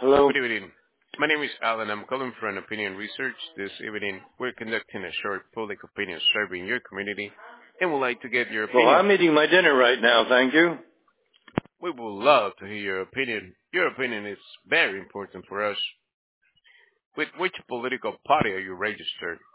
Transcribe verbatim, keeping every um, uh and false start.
Hello. Good evening. My name is Alan. I'm calling from Opinion Research. This evening, we're conducting a short public opinion survey in your community and would like to get your Well, opinion. I'm eating my dinner right now, thank you. We would love to hear your opinion. Your opinion is very important for us. With which political party are you registered?